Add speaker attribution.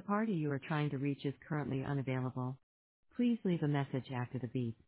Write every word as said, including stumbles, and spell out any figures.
Speaker 1: party you are trying to reach is currently unavailable. Please leave a message after the beep.